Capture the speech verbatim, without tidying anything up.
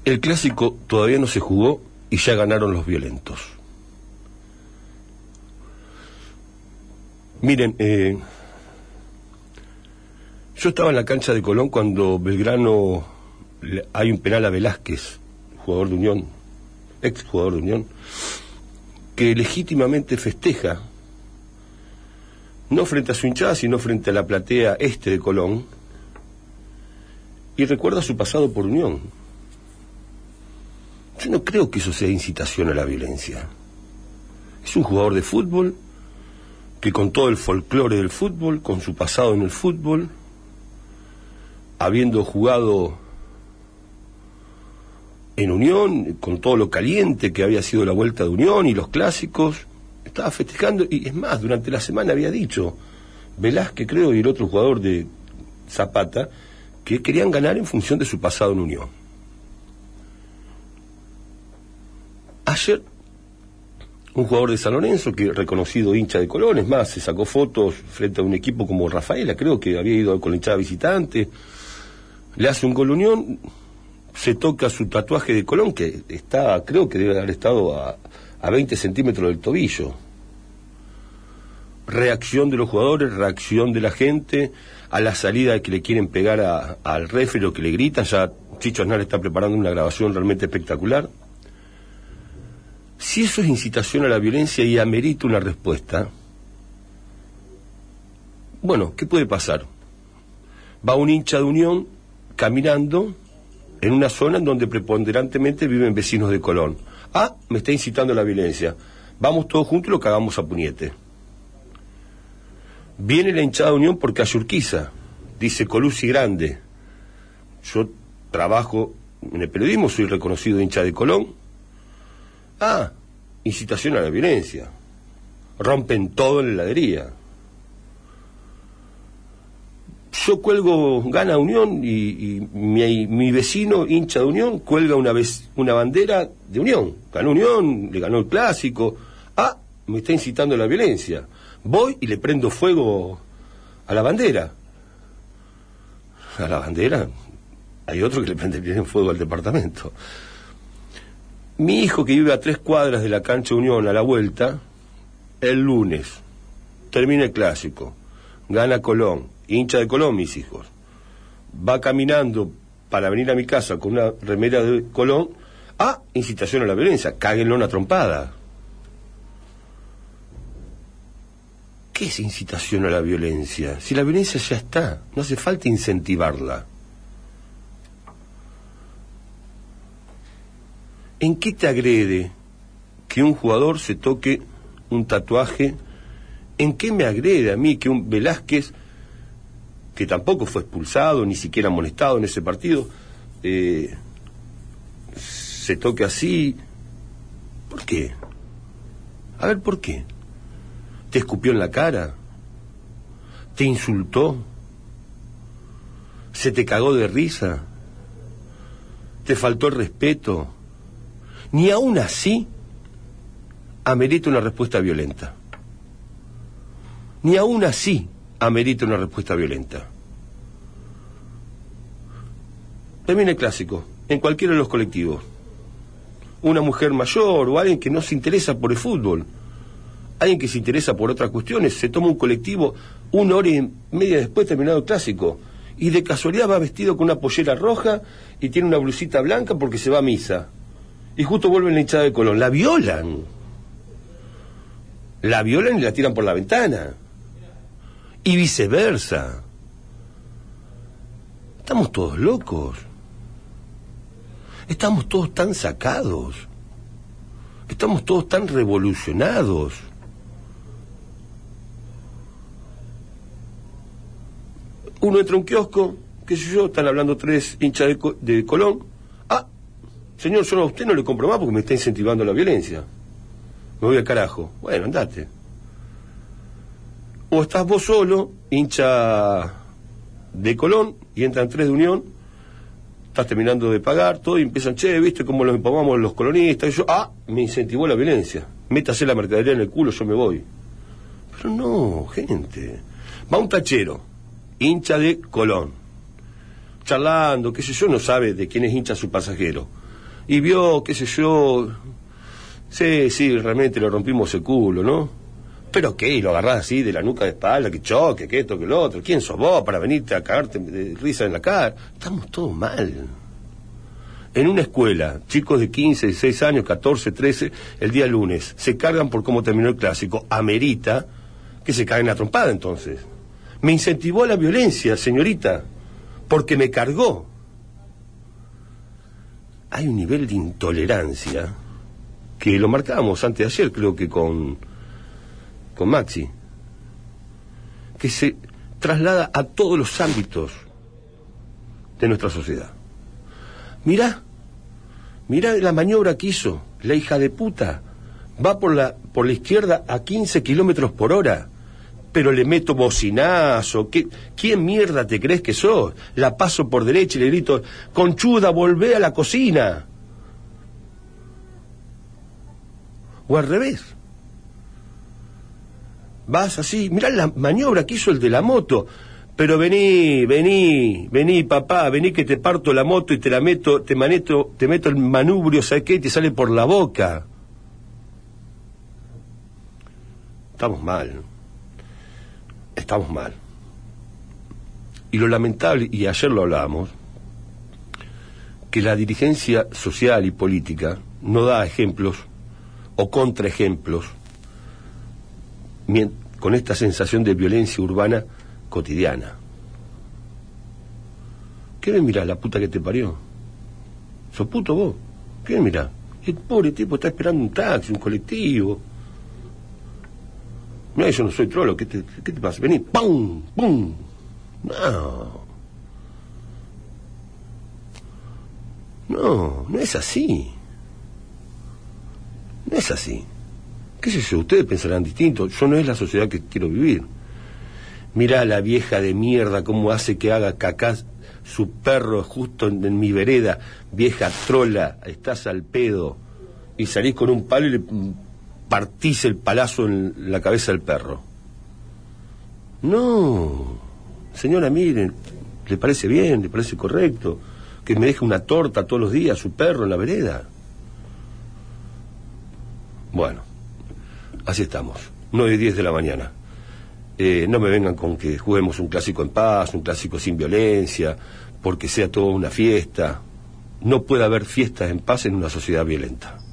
El clásico todavía no se jugó y ya ganaron los violentos. Miren, eh, yo estaba en la cancha de Colón cuando Belgrano, hay un penal a Velázquez, jugador de Unión, ex jugador de Unión, que legítimamente festeja, no frente a su hinchada, sino frente a la platea este de Colón, y recuerda su pasado por Unión. Yo no creo que eso sea incitación a la violencia. Es un jugador de fútbol que, con todo el folclore del fútbol, con su pasado en el fútbol, habiendo jugado en Unión, con todo lo caliente que había sido la vuelta de Unión y los clásicos, estaba festejando. Y es más, durante la semana había dicho Velázquez, creo, y el otro jugador de Zapata, que querían ganar en función de su pasado en Unión. Ayer, un jugador de San Lorenzo, que reconocido hincha de Colón, es más, se sacó fotos frente a un equipo como Rafaela, creo que había ido con la hinchada visitante, le hace un gol Unión, se toca su tatuaje de Colón, que está, creo que debe haber estado a, a veinte centímetros del tobillo. Reacción de los jugadores, reacción de la gente, a la salida que le quieren pegar a, al referee o que le gritan. Ya Chicho Aznar está preparando una grabación realmente espectacular. Si eso es incitación a la violencia y amerita una respuesta, bueno, ¿qué puede pasar? Va un hincha de Unión caminando en una zona en donde preponderantemente viven vecinos de Colón. Ah, me está incitando a la violencia. Vamos todos juntos y lo cagamos a puñete. Viene la hinchada de Unión porque hay Urquiza, dice Colucci grande. Yo trabajo en el periodismo, soy reconocido hincha de Colón. Ah, incitación a la violencia. Rompen todo en la heladería. Yo cuelgo, gana Unión, y, y mi, mi vecino, hincha de Unión, cuelga una vez una bandera de Unión. Ganó Unión, le ganó el clásico. Ah, me está incitando a la violencia. Voy y le prendo fuego a la bandera. A la bandera, hay otro que le prende fuego al departamento. Mi hijo, que vive a tres cuadras de la cancha Unión, a la vuelta, el lunes, termina el clásico, gana Colón, hincha de Colón mis hijos, va caminando para venir a mi casa con una remera de Colón. Ah, incitación a la violencia, cáguenlo una trompada. ¿Qué es incitación a la violencia? Si la violencia ya está, no hace falta incentivarla. ¿En qué te agrede que un jugador se toque un tatuaje? ¿En qué me agrede a mí que un Velázquez, que tampoco fue expulsado, ni siquiera amonestado en ese partido, eh, se toque así? ¿Por qué? A ver, ¿por qué? ¿Te escupió en la cara? ¿Te insultó? ¿Se te cagó de risa? ¿Te faltó el respeto? Ni aún así amerita una respuesta violenta. Ni aún así amerita una respuesta violenta. Termina el clásico, en cualquiera de los colectivos. Una mujer mayor o alguien que no se interesa por el fútbol, alguien que se interesa por otras cuestiones, se toma un colectivo una hora y media después terminado el clásico, y de casualidad va vestido con una pollera roja y tiene una blusita blanca porque se va a misa. Y justo vuelve la hinchada de Colón. La violan. La violan y la tiran por la ventana. Y viceversa. Estamos todos locos. Estamos todos tan sacados. Estamos todos tan revolucionados. Uno entra a un kiosco, qué sé yo, están hablando tres hinchas de, de Colón. Ah, señor, yo a usted no le compro más porque me está incentivando la violencia. Me voy al carajo. Bueno, andate. O estás vos solo, hincha de Colón, y entran tres de Unión, estás terminando de pagar todo y empiezan, che, ¿viste cómo los empavamos los colonistas? Y yo, ah, me incentivó la violencia. Métase la mercadería en el culo, yo me voy. Pero no, gente. Va un tachero, hincha de Colón, charlando, qué sé yo, no sabe de quién es hincha su pasajero. y vio, qué sé yo, sí, sí, realmente lo rompimos el culo, ¿no? ¿Pero qué? Y lo agarrás así de la nuca de espalda, que choque, que esto, que lo otro. ¿Quién sos vos para venirte a cagarte de risa en la cara? Estamos todos mal. En una escuela, chicos de quince, dieciséis años, catorce, trece, el día lunes, se cargan por cómo terminó el clásico. Amerita que se caguen a trompada, entonces. Me incentivó la violencia, señorita, porque me cargó. Hay un nivel de intolerancia que lo marcábamos antes de ayer, creo que con, con Maxi, que se traslada a todos los ámbitos de nuestra sociedad. Mirá, mirá la maniobra que hizo la hija de puta. Va por la, por la izquierda a quince kilómetros por hora, pero le meto bocinazo. ¿Qué, ¿Quién mierda te crees que sos? La paso por derecha y le grito, conchuda, volvé a la cocina. O al revés. Vas así, mirá la maniobra que hizo el de la moto. Pero vení, vení, vení, papá, vení que te parto la moto y te la meto, te maneto, te meto el manubrio, ¿sabes qué? Y te sale por la boca. Estamos mal. Estamos mal. Y lo lamentable, y ayer lo hablábamos, que la dirigencia social y política no da ejemplos o contraejemplos con esta sensación de violencia urbana cotidiana. ¿Qué me mirás, la puta que te parió? ¿Sos puto vos? ¿Qué me mirás? El pobre tipo está esperando un taxi, un colectivo. No, yo no soy trolo, ¿qué te, qué te pasa? Vení, ¡pum! ¡Pum! No. No, no es así. No es así. ¿Qué sé yo? Ustedes pensarán distinto. Yo no es la sociedad que quiero vivir. Mirá a la vieja de mierda cómo hace que haga cacá su perro justo en, en mi vereda. Vieja trola, estás al pedo. Y salís con un palo y le partís el palazo en la cabeza del perro. No, señora, miren, ¿le parece bien? ¿Le parece correcto? Que me deje una torta todos los días su perro en la vereda. Bueno, así estamos. nueve y diez de la mañana. Eh, no me vengan con que juguemos un clásico en paz, un clásico sin violencia, porque sea toda una fiesta. No puede haber fiestas en paz en una sociedad violenta.